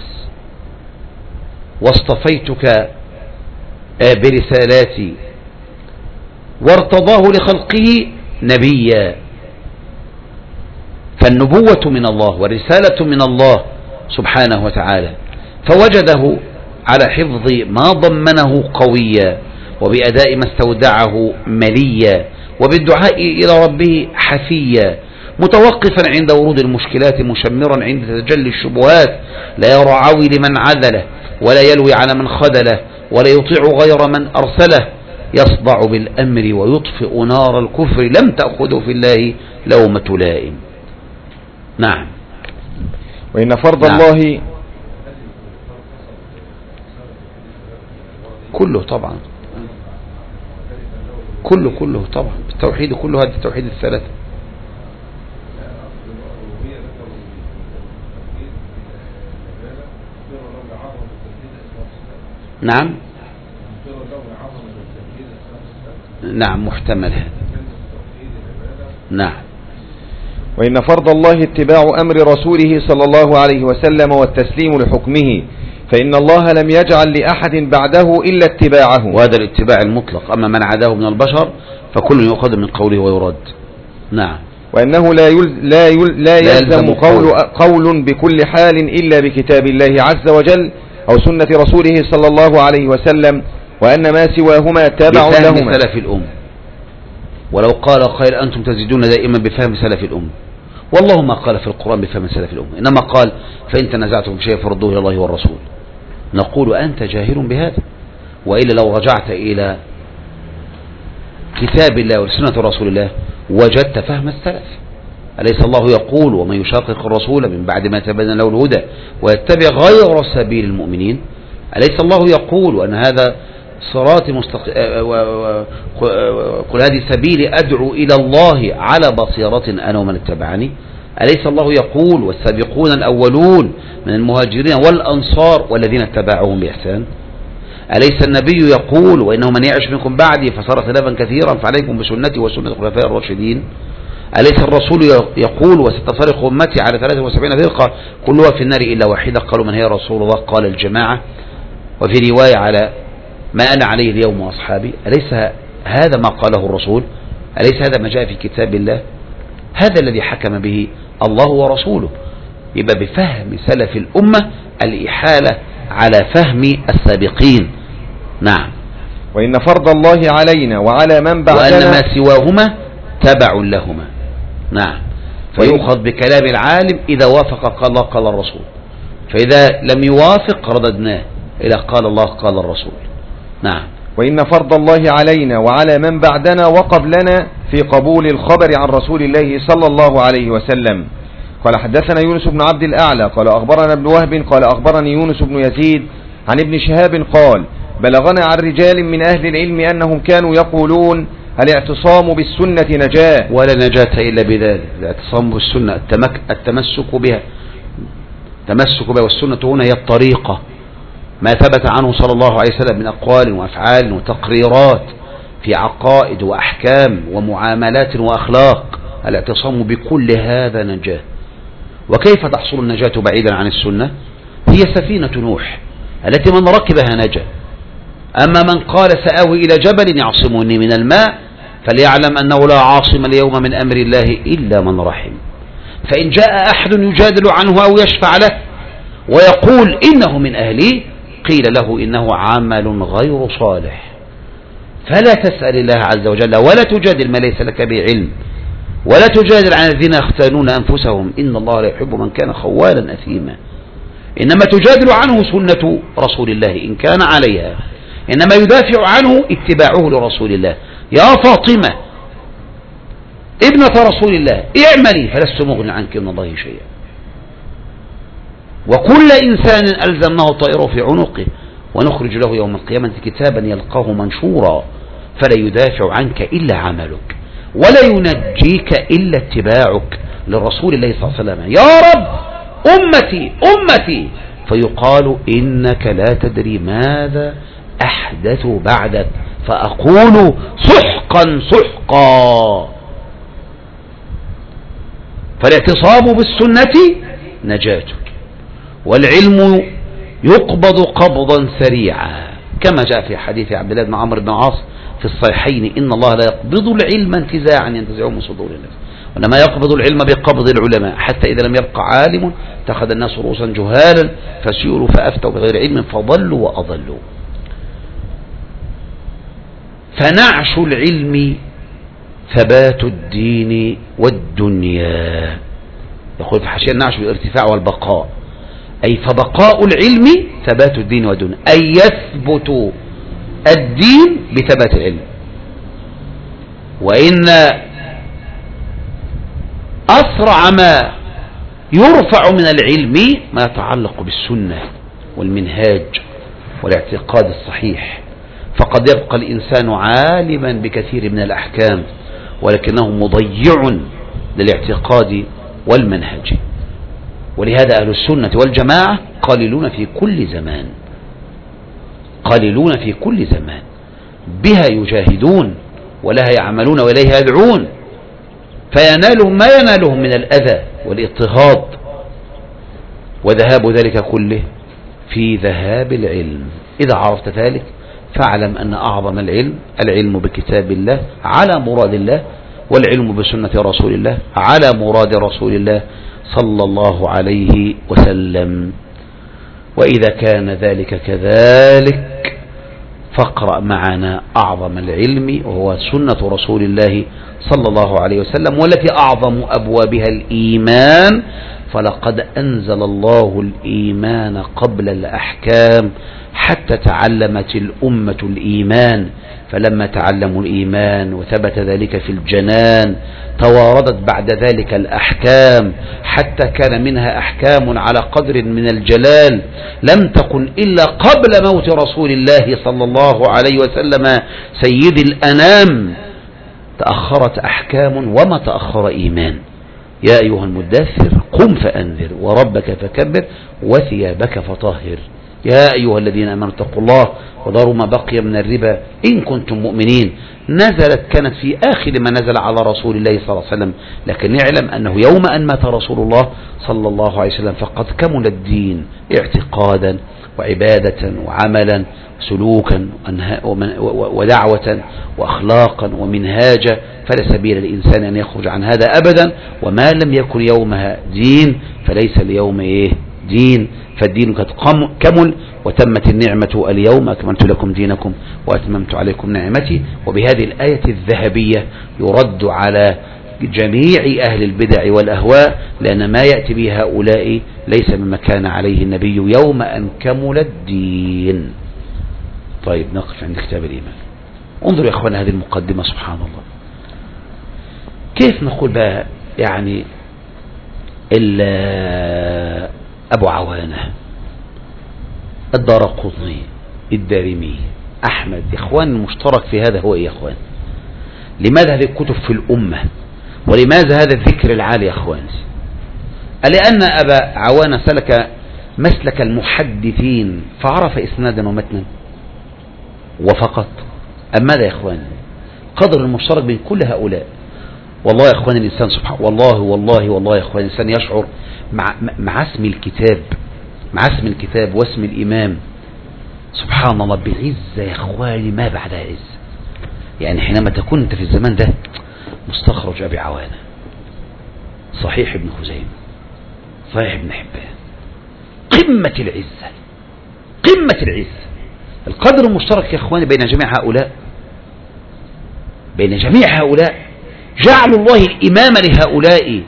واصطفيتك برسالاتي وارتضاه لخلقه نبيا. فالنبوة من الله والرسالة من الله سبحانه وتعالى، فوجده على حفظ ما ضمنه قويا، وبأداء ما استودعه مليا، وبالدعاء إلى ربه حفيا، متوقفا عند ورود المشكلات، مشمرا عند تجلي الشبهات، لا يرعوي لمن عذله ولا يلوي على من خذله ولا يطيع غير من أرسله، يصدع بالأمر ويطفئ نار الكفر، لم تأخذه في الله لومة لائم. نعم.
وإن فرض الله
كله طبعا، كله طبعا، التوحيد كله، هذا التوحيد الثلاثة. نعم نعم محتمل هذا. نعم.
وإن فرض الله اتباع أمر رسوله صلى الله عليه وسلم والتسليم لحكمه، فإن الله لم يجعل لأحد بعده إلا اتباعه،
وهذا الاتباع المطلق. أما من عداه من البشر فكل يؤخذ من قوله ويرد. نعم.
وأنه لا يلزم قول بكل حال إلا بكتاب الله عز وجل أو سنة رسوله صلى الله عليه وسلم، وأن ما سواهما تابع لهما.
سلف الأم، ولو قال خير أنتم تزيدون دائما بفهم سلف الأم، والله ما قال في القرآن بفهم سلف الأم، إنما قال: فإن تنازعتم شيء فردوه إلى الله والرسول. نقول: أنت جاهل بهذا، وإلا لو رجعت إلى كتاب الله وسنة رسول الله وجدت فهم السلف. أليس الله يقول: ومن يشاقق الرسول من بعد ما تبين له الهدى ويتبع غير سبيل المؤمنين؟ أليس الله يقول: وأن هذا صراطي قل هذه سبيلي أدعو إلى الله على بصيرة أنا ومن اتبعني؟ أليس الله يقول: والسابقون الأولون من المهاجرين والأنصار والذين اتبعوهم بإحسان؟ أليس النبي يقول: وإنه من يعش منكم بعدي فصار خلافا كثيرا فعليكم بسنتي وسنة الخلفاء الراشدين؟ أليس الرسول يقول: وستفترق أمتي على 73 فرقة كلها في النار إلا واحدة؟ قالوا: من هي رسول الله؟ قال: الجماعة. وفي رواية: على ما أنا عليه اليوم وأصحابي. أليس هذا ما قاله الرسول؟ أليس هذا ما جاء في كتاب الله؟ هذا الذي حكم به الله ورسوله. يبقى بفهم سلف الأمة الإحالة على فهم السابقين. نعم.
وإن فرض الله علينا وعلى من بعدنا،
وأن ما سواهما تبع لهما. نعم. فيؤخذ بكلام العالم إذا وافق قال الله قال الرسول، فإذا لم يوافق رددناه إلى قال الله قال الرسول. نعم.
وإن فرض الله علينا وعلى من بعدنا وقبلنا في قبول الخبر عن رسول الله صلى الله عليه وسلم، قال حدثنا يونس بن عبد الأعلى قال أخبرنا ابن وهب قال أخبرني يونس بن يزيد عن ابن شهاب قال بلغنا عن رجال من أهل العلم أنهم كانوا يقولون الاعتصام بالسنة نجاة،
ولا نجاة إلا بذلك. الاعتصام بالسنة التمسك بها والسنة هنا هي الطريقة، ما ثبت عنه صلى الله عليه وسلم من أقوال وأفعال وتقريرات في عقائد وأحكام ومعاملات وأخلاق. الاعتصام بكل هذا نجاة. وكيف تحصل النجاة بعيدا عن السنة؟ هي سفينة نوح التي من ركبها نجا. أما من قال سآوي إلى جبل يعصمني من الماء فليعلم أنه لا عاصم اليوم من أمر الله إلا من رحم. فإن جاء أحد يجادل عنه أو يشفع له ويقول إنه من أهلي قيل له إنه عمل غير صالح. فلا تسأل الله عز وجل ولا تجادل ما ليس لك به علم، ولا تجادل عن الذين يختانون أنفسهم إن الله لا يحب من كان خوالا أثيما. إنما تجادل عنه سنة رسول الله إن كان عليها، إنما يدافع عنه اتباعه لرسول الله. يا فاطمة ابنة رسول الله اعملي فلست مغني عنك من الله شيئا. وكل إنسان ألزمناه طائره في عنقه ونخرج له يوم القيامة كتابا يلقاه منشورا فلا يدافع عنك إلا عملك ولا ينجيك إلا اتباعك للرسول الله صلى الله عليه وسلم. يا رب أمتي أمتي، فيقال إنك لا تدري ماذا أحدث بعدك فأقول سحقا سحقا. فالاعتصام بالسنة نجاتك، والعلم يقبض قبضا سريعا كما جاء في حديث عبد الله بن عمرو بن العاص في الصحيحين إن الله لا يقبض العلم انتزاعا ينتزعه من صدور الناس، وإنما يقبض العلم بقبض العلماء حتى إذا لم يبقى عالم اتخذ الناس رؤوسا جهالا فسيروا فأفتوا بغير علم فضلوا وأضلوا. فنعش العلم ثبات الدين والدنيا. يقول في حاشية النعش بالارتفاع والبقاء، أي فبقاء العلم ثبات الدين والدنيا، أي يثبت الدين بثبات العلم. وإن أسرع ما يرفع من العلم ما يتعلق بالسنة والمنهاج والاعتقاد الصحيح، فقد يبقى الإنسان عالما بكثير من الأحكام ولكنه مضيع للاعتقاد والمنهج. ولهذا أهل السنة والجماعة قليلون في كل زمان، قليلون في كل زمان، بها يجاهدون ولها يعملون وإليها يدعون، فينالهم ما ينالهم من الأذى والاضطهاد، وذهاب ذلك كله في ذهاب العلم. إذا عرفت ذلك فاعلم أن أعظم العلم بكتاب الله على مراد الله، والعلم بسنة رسول الله على مراد رسول الله صلى الله عليه وسلم. وإذا كان ذلك كذلك فاقرأ معنا أعظم العلم وهو سنة رسول الله صلى الله عليه وسلم، والتي أعظم أبوابها الإيمان، فلقد أنزل الله الإيمان قبل الأحكام حتى تعلمت الأمة الإيمان، فلما تعلموا الإيمان وثبت ذلك في الجنان تواردت بعد ذلك الأحكام حتى كان منها أحكام على قدر من الجلال لم تكن إلا قبل موت رسول الله صلى الله عليه وسلم سيد الأنام. تأخرت أحكام وما تأخر إيمان. يا أيها المدثر قم فأنذر وربك فكبر وثيابك فطهر يا أيها الذين آمنوا اتقوا الله وذروا ما بقي من الربا إن كنتم مؤمنين. كانت في آخر ما نزل على رسول الله صلى الله عليه وسلم، لكن اعلم أنه يوم أن مات رسول الله صلى الله عليه وسلم فقد كمل الدين اعتقادا وعبادة وعملا سلوكا ودعوة وأخلاقا ومنهاجا، فلا سبيل للإنسان أن يخرج عن هذا أبدا. وما لم يكن يومها دين فليس اليوم دين، فالدين قد كمل وتمت النعمة اليوم أكملت لكم دينكم وأتممت عليكم نعمتي. وبهذه الآية الذهبية يرد على جميع أهل البدع والأهواء، لأن ما يأتي به هؤلاء ليس مما كان عليه النبي يوم أن كمل الدين. طيب نقف عند كتاب الإيمان. انظروا يا أخوان هذه المقدمة سبحان الله، كيف نقول بقى يعني أبو عوانة، الدارقطني، الدارمي، أحمد. إخوان المشترك في هذا هو إيه يا إخوان؟ لماذا هذه الكتب في الأمة؟ ولماذا هذا الذكر العالي يا إخوان؟ لأن أبا عوانة سلك مسلك المحدثين فعرف إسنادا ومتنا وفقط. أم ماذا يا إخوان؟ قدر المشترك بين كل هؤلاء. والله يا إخوان الإنسان سبحانه، والله يا إخوان الإنسان يشعر مع اسم الكتاب واسم الإمام سبحان الله بعزة يا إخواني ما بعدها عزة. يعني حينما تكون أنت في الزمان ده مستخرج أبي عوانة، صحيح ابن خزيمة، صحيح ابن حبان، قمة العزة. القدر المشترك يا إخواني بين جميع هؤلاء جعل الله الإمام لهؤلاء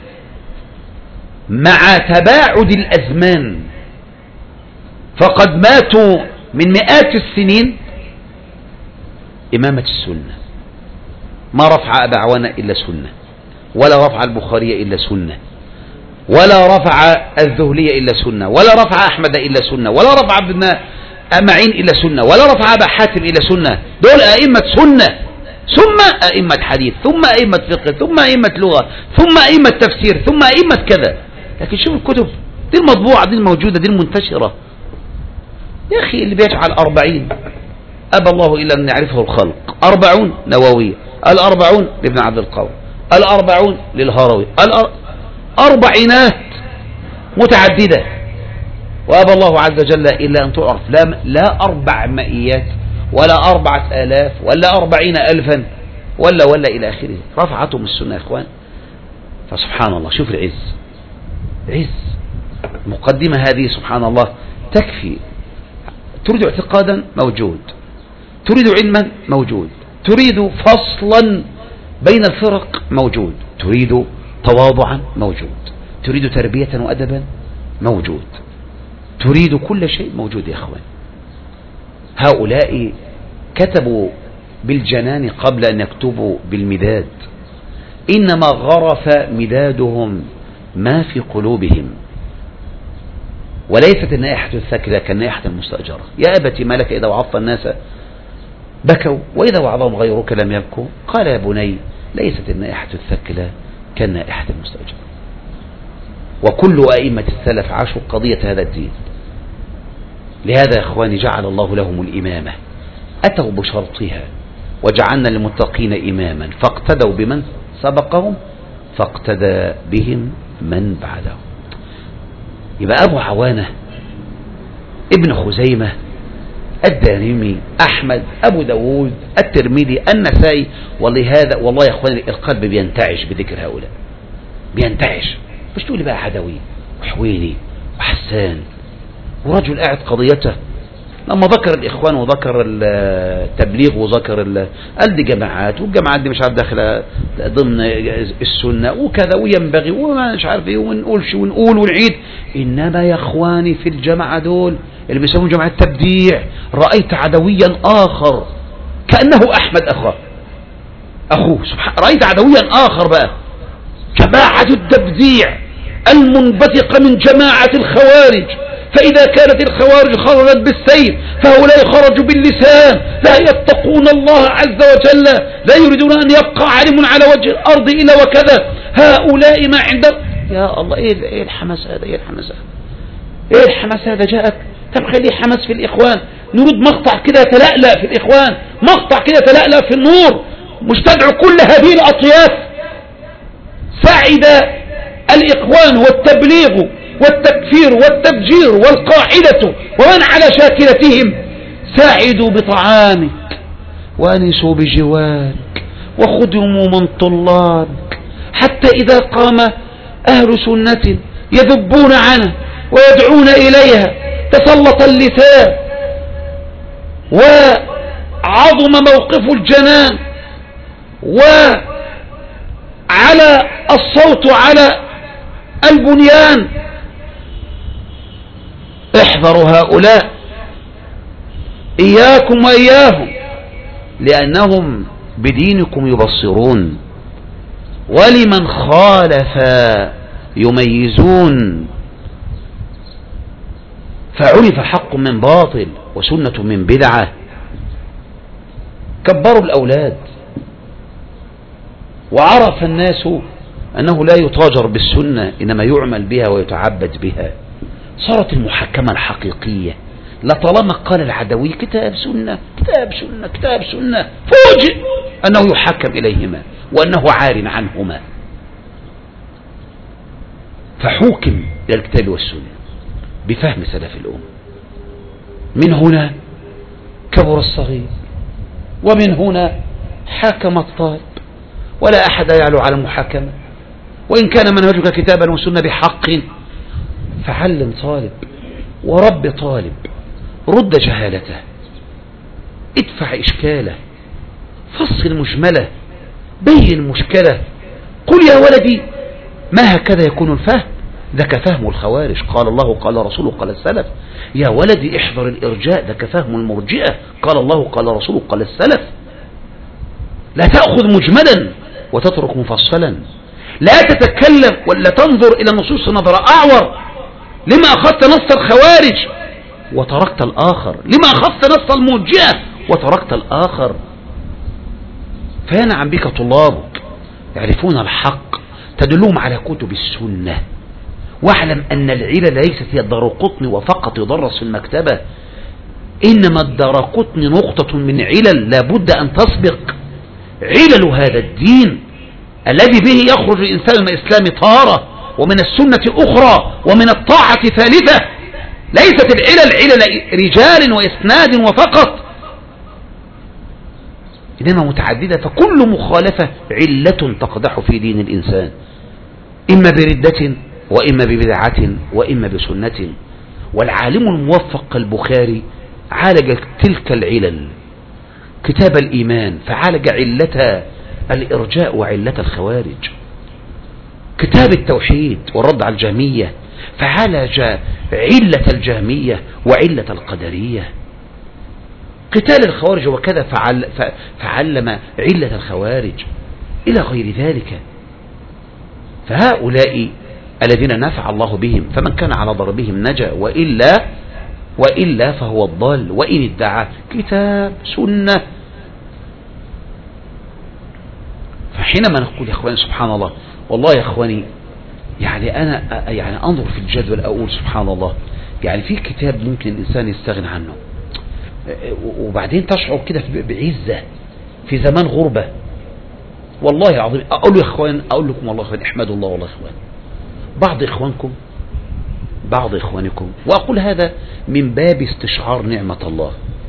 مع تباعد الأزمان، فقد ماتوا من مئات السنين إمامة السنة. ما رفع أبا عوانة إلا سنة، ولا رفع البخاري إلا سنة، ولا رفع الذهلية إلا سنة، ولا رفع أحمد إلا سنة، ولا رفع ابن معين إلا سنة، ولا رفع أبا حاتم إلا سنة. دول أئمة سنة، ثم أئمة حديث، ثم أئمة فقه، ثم أئمة لغة، ثم أئمة تفسير، ثم أئمة كذا. لكن شوف الكتب دي المطبوعة، دي الموجودة، دي المنتشرة. يا أخي اللي بيجعل 40 أبى الله إلا أن يعرفه الخلق، 40 نووية، 40 لابن عبد القوي، 40 للهروي، 40 متعددة، وأبى الله عز وجل إلا أن تعرف لا 400 ولا 4000 ولا 40,000 ولا إلى آخره. رفعتهم السنة يا إخوان. فسبحان الله، شوف العز، مقدمة هذه سبحان الله تكفي. تريد اعتقادا موجود، تريد علما موجود، تريد فصلا بين الفرق موجود، تريد تواضعا موجود، تريد تربية وأدبا موجود، تريد كل شيء موجود يا أخوان. هؤلاء كتبوا بالجنان قبل أن يكتبوا بالمداد، إنما غرف مدادهم ما في قلوبهم، وليست النائحة الثكلى كالنائحة المستأجرة. يا أبتي ما لك إذا وعظت الناس بكوا وإذا وعظهم غيرك لم يبكوا. قال يا بني ليست النائحة الثكلى كالنائحة المستأجرة. وكل أئمة السلف عاشوا قضية هذا الدين. لهذا يا إخواني جعل الله لهم الإمامة، أتوا بشرطها وجعلنا للمتقين إماما، فاقتدوا بمن سبقهم فاقتدى بهم من بعدهم. يبقى أبو عوانة، ابن خزيمة، الدارمي، أحمد، أبو داود، الترمذي، النسائي. والله يا أخواني القلب بينتعش بذكر هؤلاء، بينتعش. مش تقولي بقى عدوي وحويني وحسان ورجل قاعد قضيته. لما ذكر الإخوان وذكر التبليغ وذكر قال دي جماعات، والجماعات دي مش عارف داخله ضمن السنة وكذا وينبغي وما مش عارف ايه، ونقولش ونقول ونعيد. إنما يا إخواني في الجماعة دول اللي بيسمون جماعة التبديع رأيت عدويا آخر كأنه أحمد أخوه سبحان. رأيت عدويا آخر بقى، جماعة التبديع المنبثقة من جماعة الخوارج. فإذا كانت الخوارج خرجت بالسيف فهؤلاء خرجوا باللسان، لا يتقون الله عز وجل، لا يريدون أن يبقى عالم على وجه الأرض إلا وكذا. هؤلاء ما عندهم يا الله إيه الحماس هذا، إيه الحماس هذا جاءك. طب خليه حماس في الإخوان، نريد مقطع كده يتلألأ في الإخوان، مقطع كده يتلألأ في النور، مستدعو كل هذه الأطياف. سعد الإخوان والتبليغ والتكفير والتفجير والقاعدة ومن على شاكلتهم ساعدوا بطعامك وأنسوا بجوارك وخدموا من طلابك، حتى إذا قام أهل سنة يذبون عنه ويدعون إليها تسلط اللسان وعظم موقف الجنان وعلى الصوت على البنيان. احذروا هؤلاء، إياكم وإياهم، لأنهم بدينكم يبصرون. ولمن خالف يميزون، فعرف حق من باطل وسنة من بدعة. كبروا الأولاد، وعرف الناس أنه لا يتاجر بالسنة إنما يعمل بها ويتعبد بها. صارت المحاكمة الحقيقية. لطالما قال العدوي كتاب سنة كتاب سنة كتاب سنة، فوجئ أنه يحكم إليهما وأنه عار عنهما، فحوكم إلى الكتاب والسنة بفهم سلف الأمة. من هنا كبر الصغير، ومن هنا حاكم الطالب، ولا أحد يعلو على المحاكمة. وإن كان منهجك كتابا وسنة بحق، فعلم طالب ورب طالب، رد جهالته، ادفع إشكاله، فصل مجمله، بين المشكلة، قل يا ولدي ما هكذا يكون الفهم، ذاك فهم الخوارج، قال الله قال رسوله قال السلف. يا ولدي احذر الإرجاء، ذاك فهم المرجئة، قال الله قال رسوله قال السلف. لا تأخذ مجملا وتترك مفصلا، لا تتكلم ولا تنظر إلى النصوص نظر أعور. لما أخذت نص الخوارج وتركت الآخر؟ لما أخذت نص المرجئة وتركت الآخر؟ فينعم بك طلابك يعرفون الحق، تدلهم على كتب السنة. واعلم أن العلل ليست هي الدارقطني وفقط يدرس في المكتبة، إنما الدارقطني نقطة من علل لابد أن تسبق. علل هذا الدين الذي به يخرج الإنسان من الإسلام طارة، ومن السنة أخرى، ومن الطاعة ثالثة. ليست العلل علل رجال وإسناد وفقط، إنما متعددة. فكل مخالفة علة تقدح في دين الإنسان، إما بردة وإما ببدعة وإما بسنة. والعالم الموفق البخاري عالج تلك العلل، كتاب الإيمان فعالج علة الإرجاء وعلة الخوارج، كتاب التوحيد والرد على الجهمية فعالج علة الجهمية وعلة القدرية، قتال الخوارج وكذا فعلم علة الخوارج إلى غير ذلك. فهؤلاء الذين نفع الله بهم، فمن كان على ضربهم نجا، وإلا فهو الضال، وإن ادعى كتاب سنة. فحينما نقول يا اخواني سبحان الله، والله يا اخواني يعني أنا يعني أنظر في الجدول أقول سبحان الله، يعني في كتاب ممكن الإنسان يستغنى عنه، وبعدين تشعر كده بعزة في زمان غربة. والله العظيم أقول لكم والله اخوان، احمدوا الله والله اخوان، بعض إخوانكم، وأقول هذا من باب استشعار نعمة الله،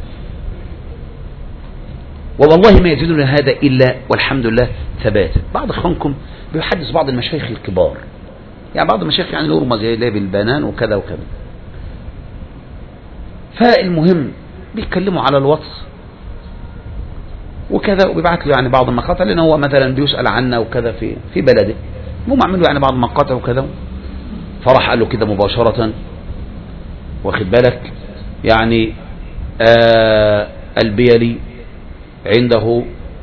والله ما يزيدنا هذا إلا والحمد لله ثباتا. بعض إخوانكم بيحدث بعض المشايخ الكبار، يعني بعض المشايخ يعني نورمة زي لابي البنان وكذا وكذا، فالمهم بيتكلموا على الوصف وكذا، وبيبعت له يعني بعض المقاطع، لأنه هو مثلا بيسأل عنا وكذا في بلده، هم عملوا يعني بعض المقاطع وكذا، فراح قال له كده مباشرة، واخد بالك يعني البيلي عنده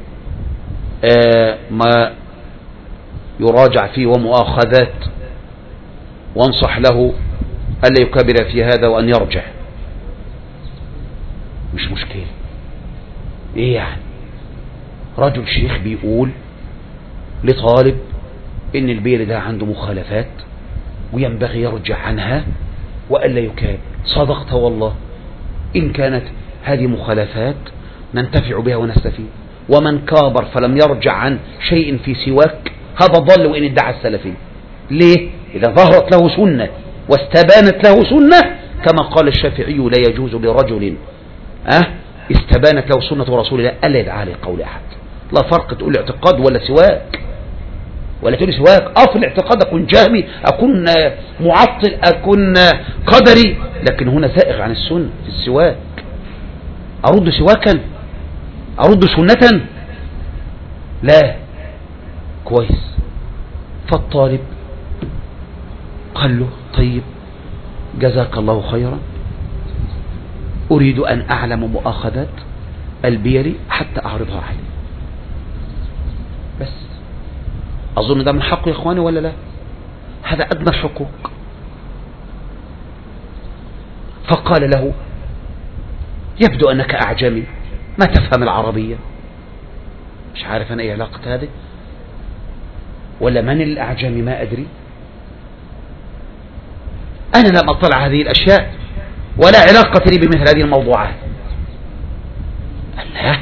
ما يراجع فيه ومؤاخذات، وانصح له ألا يكبر في هذا وأن يرجع. مش مشكلة، ايه يعني رجل شيخ بيقول لطالب ان البيل ده عنده مخالفات وينبغي يرجع عنها وألا يكابر. صدقت والله، إن كانت هذه مخالفات ننتفع بها ونستفيد، ومن كابر فلم يرجع عن شيء في سواك هذا ضل وإن ادعى السلفي. ليه؟ إذا ظهرت له سنة واستبانت له سنة، كما قال الشافعي لا يجوز لرجل استبانت له سنة رسول الله ألا يدعى لقول أحد. لا فرق تقول اعتقاد ولا سواك، ولا تقول سواك. في الاعتقاد أكون جهمي، أكون معطل، أكون قدري، لكن هنا سائغ عن السنة. في السواك أرد سواكا، أرد سنة؟ لا. كويس. فالطالب قال له طيب جزاك الله خيرا، أريد أن أعلم مؤاخذات البيلي حتى أعرضها عليه. بس أظن ده من حقه يا إخواني ولا لا؟ هذا أدنى الحقوق. فقال له يبدو أنك أعجمي ما تفهم العربية. مش عارف أنا إيه علاقة هذه، ولا من الأعجمي ما أدري، أنا لم أطلع هذه الأشياء ولا علاقة لي بمثل هذه الموضوعات. قال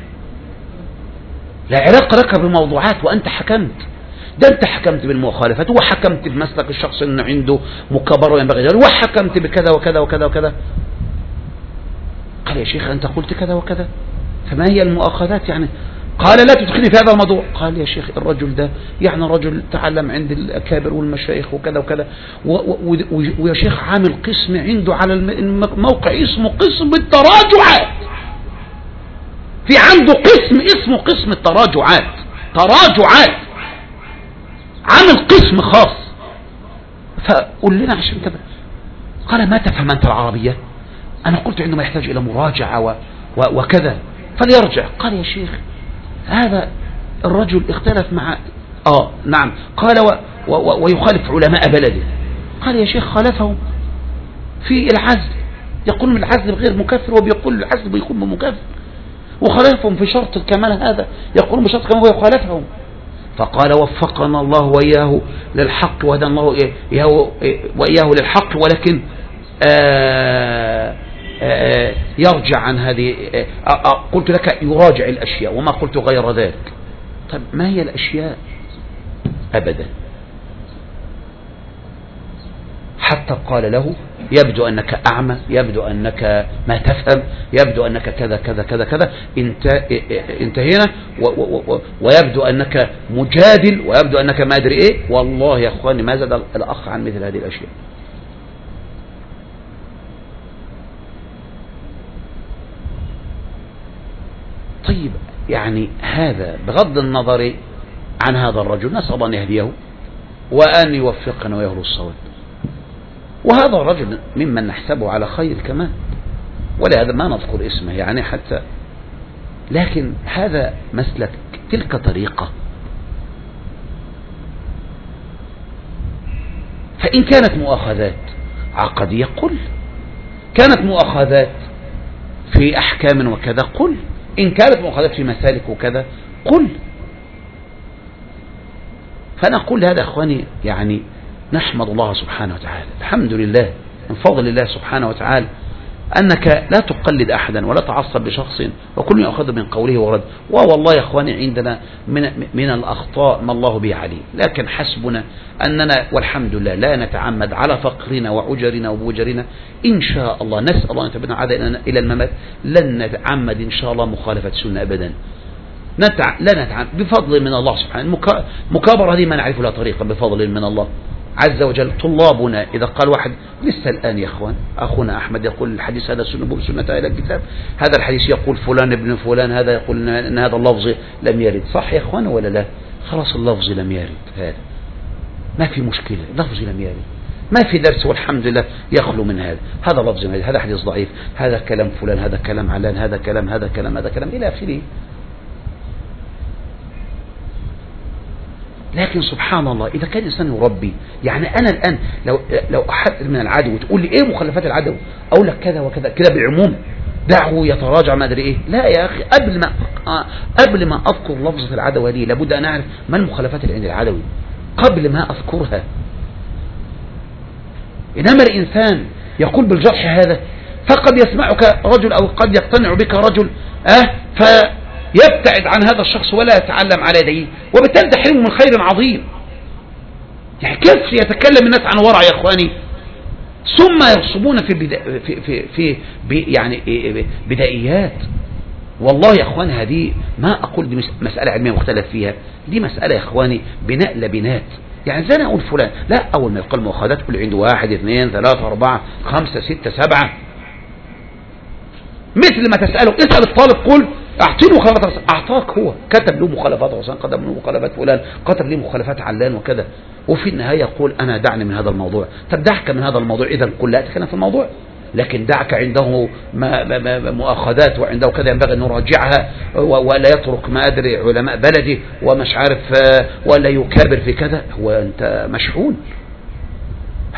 لا علاقة لك بموضوعات وأنت حكمت، ده أنت حكمت بالمخالفات وحكمت بمسلك الشخص أنه عنده مكبر وينبغي ذلك وحكمت بكذا وكذا وكذا وكذا. قال يا شيخ أنت قلت كذا وكذا، فما هي المؤاخذات يعني؟ قال لا تدخلني في هذا الموضوع. قال يا شيخ الرجل ده يعني رجل تعلم عند الأكابر والمشايخ وكذا وكذا، ويا شيخ عامل قسم عنده على الموقع اسمه قسم التراجعات، في عنده قسم اسمه قسم التراجعات، تراجعات عامل قسم خاص. فقل لنا عشان كذا. قال ما تفهم أنت العربية؟ أنا قلت عندما يحتاج إلى مراجعة وكذا فليرجع. قال يا شيخ هذا الرجل اختلف مع نعم. قال ويخالف علماء بلده. قال يا شيخ خالفهم في العزل، يقول العزل غير مكفر وبيقول العزل بيكون مكفر، وخالفهم في شرط الكمال هذا يقولون بشرط الكمال ويخالفهم. فقال وفقنا الله وإياه للحق وهدى الله وإياه للحق، ولكن يرجع عن هذه. قلت لك يراجع الأشياء وما قلت غير ذلك. طيب ما هي الأشياء؟ أبدا. حتى قال له يبدو أنك أعمى، يبدو أنك ما تفهم، يبدو أنك كذا كذا كذا كذا. انتهينا. ويبدو أنك مجادل، ويبدو أنك ما أدري إيه. والله يا أخواني ما زاد الأخ عن مثل هذه الأشياء. طيب يعني هذا بغض النظر عن هذا الرجل، نسأل الله أن يهديه وأن يوفقنا ويهدي الصواب. وهذا الرجل ممن نحسبه على خير كمان، ولهذا ما نذكر اسمه يعني حتى، لكن هذا مسلك، تلك طريقة. فإن كانت مؤاخذات عقدية قل، كانت مؤاخذات في أحكام وكذا قل، إن كانت مؤاخذات في مسالك وكذا قل. فنقول هذا أخواني يعني نحمد الله سبحانه وتعالى، الحمد لله من فضل الله سبحانه وتعالى أنك لا تقلد أحدا ولا تعصب لشخص، وكل يأخذ من قوله ورد. والله يا أخواني عندنا من الأخطاء ما الله به عليم، لكن حسبنا أننا والحمد لله لا نتعمد على فقرنا وعجرنا وبوجرنا. إن شاء الله نسأل الله أن يتبعنا عادة إلى الممات، لن نتعمد إن شاء الله مخالفة السنة أبدا. لا نتعمد بفضل من الله سبحانه. مكابرة هذه ما نعرف لها طريقا بفضل من الله عز وجل. طلابنا إذا قال واحد لسه الآن يا أخوان أخونا أحمد يقول الحديث هذا سنة إلى الكتاب، هذا الحديث يقول فلان ابن فلان، هذا يقول أن هذا اللفظ لم يرد. صح يا أخوان ولا لا؟ خلاص اللفظ لم يرد، هذا ما في مشكلة، اللفظ لم يرد، ما في درس والحمد لله يخلو من هذا لفظ لم يرد، هذا حديث ضعيف، هذا كلام فلان، هذا كلام علان، هذا كلام إلى آخره. لكن سبحان الله إذا كان الإنسان يربي، يعني أنا الآن لو أحد من العدو تقول لي إيه مخالفات العدو، أقول لك كذا وكذا كده بالعموم، دعه يتراجع ما أدري إيه. لا يا أخي، قبل ما أذكر لفظة العدو هذه لابد أن أعرف ما المخالفات اللي عند العدوي قبل ما أذكرها. إنما الإنسان يقول بالجرح هذا، فقد يسمعك رجل أو قد يقتنع بك رجل يبتعد عن هذا الشخص ولا يتعلم على يديه، وبالتالي تحرمه من خير عظيم. يعني كيف يتكلم الناس عن ورع يا اخواني، ثم يرسبون في يعني بدائيات. والله يا اخواني هذه ما اقول دي مسألة علمية مختلف فيها، دي مسألة يا اخواني بناء لبنات. يعني زي انا اقول فلان، لا، اول ما يقول مؤاخذات تقول عنده 1 2 3 4 5 6 7. مثل ما تسأله، اسأل الطالب قل اعطيني مخالفات، اعطاك هو كتب له مخالفات حسين، كتب له مخالفات فلان، كتب لي مخالفات علان وكذا، وفي النهاية يقول انا دعني من هذا الموضوع. طب دعك من هذا الموضوع، اذا كل لا تتكلم في الموضوع، لكن دعك عنده مؤاخذات وعنده كذا ينبغي ان يراجعها، ولا يترك ما ادري علماء بلدي ومش عارف، ولا يكابر في كذا. هو انت مشحون،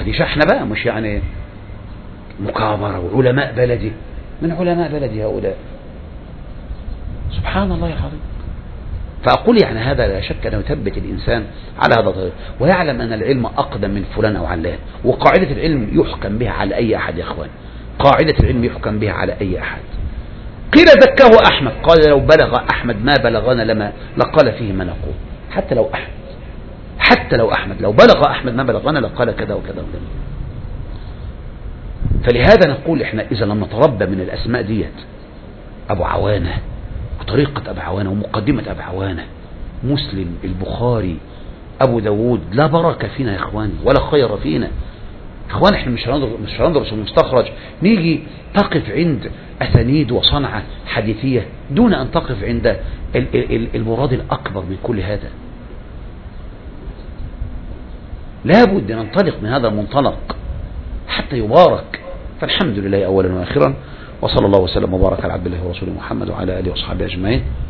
هذه شحنة بقى، مش يعني مكابرة. وعلماء بلدي، من علماء بلدي هؤلاء، سبحان الله العظيم. فأقول يعني هذا لا شك أنه يثبت الإنسان على هذا الطريق، ويعلم أن العلم أقدم من فلان أو علان. وقاعدة العلم يحكم بها على أي أحد يا أخوان، قاعدة العلم يحكم بها على أي أحد. قيل زكاه أحمد، قال لو بلغ أحمد ما بلغنا لما لقال فيه ما نقول. حتى لو أحمد لو بلغ أحمد ما بلغنا لقال كذا وكذا وكذا. فلهذا نقول إحنا إذا لم نتربى من الأسماء ديت، أبو عوانة وطريقة أبو عوانة ومقدمة أبو عوانة، مسلم، البخاري، أبو داود، لا بركة فينا يا إخواني ولا خير فينا. إخوان إحنا مش هندرس المستخرج نيجي تقف عند أسانيد وصنعة حديثية دون أن تقف عند المراد الأكبر من كل هذا. لابد أن ننطلق من هذا المنطلق حتى يبارك. فالحمد لله أولا وآخرا، وصلى الله وسلم وبارك على عبد الله ورسوله محمد وعلى آله وصحبه أجمعين.